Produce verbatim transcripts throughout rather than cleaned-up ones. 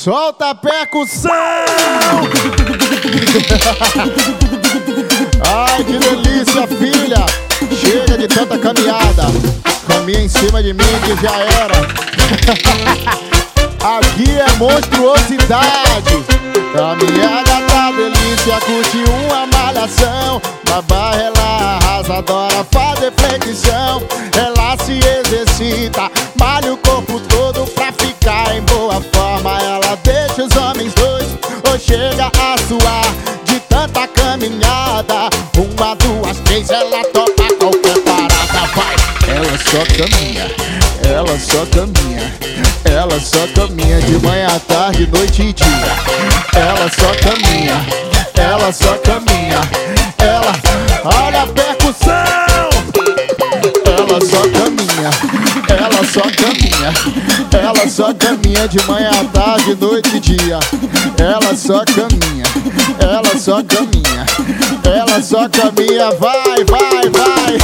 Solta a percussão! Ai, que delícia, filha! Chega de tanta caminhada. Caminha em cima de mim que já era. Aqui é monstruosidade. Caminhada tá delícia, curte uma malhação. Babá, ela arrasa, adora fazer flexão. Ela se exercita, malha o corpo todo pra ficar em boa forma. Ela deixa os homens doidos ou chega a suar de tanta caminhada. Uma, duas, três, ela topa qualquer parada, vai. Ela só caminha, ela só caminha, ela só caminha de manhã, tarde, noite e dia. Ela só caminha, ela só caminha, ela, olha a percussão. Ela só caminha, ela só caminha, ela só caminha de manhã, tarde, noite e dia. Ela só caminha, ela só caminha, ela só caminha, vai, vai, vai.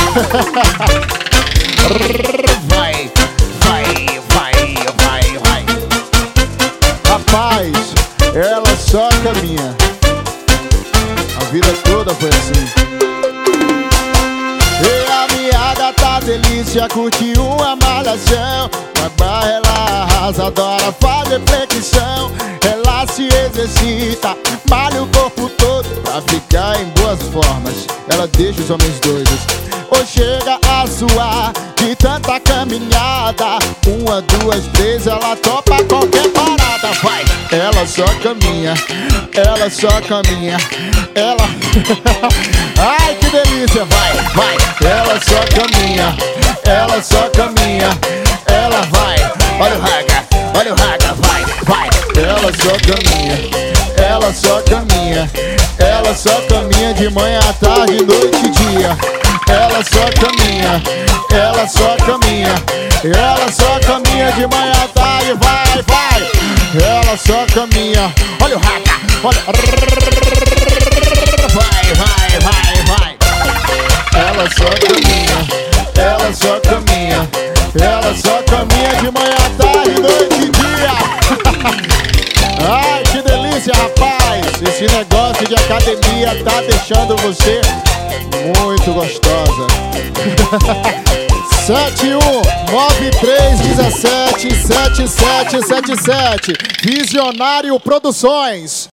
Vai, vai, vai, vai, vai. Rapaz, ela só caminha. A vida toda foi assim. E a miada tá delícia, curte uma malhação. Babá, ela arrasa, adora fazer flexão. Ela se exercita, malha o corpo todo pra ficar em boas formas. Ela deixa os homens doidos ou chega a suar de tanta caminhada. Uma, duas, três, ela topa qualquer parada, vai. Ela só caminha, ela só caminha, ela... Ai, que delícia, vai, vai. Ela só caminha, ela só caminha, ela vai. Olha o raga, olha o raga, vai, vai. Ela só caminha, ela só caminha, ela só caminha de manhã, tarde, noite e dia. Ela só caminha, ela só caminha, ela só caminha de manhã, tarde, vai, vai. Ela só caminha, olha o raga, olha. Vai, vai, vai, vai. Ela só caminha, ela só caminha, ela só caminha de manhã, tarde, noite e dia. Ai, que delícia, rapaz. Esse negócio de academia tá deixando você muito gostosa. sete um nove três um sete sete sete sete sete Visionário Produções.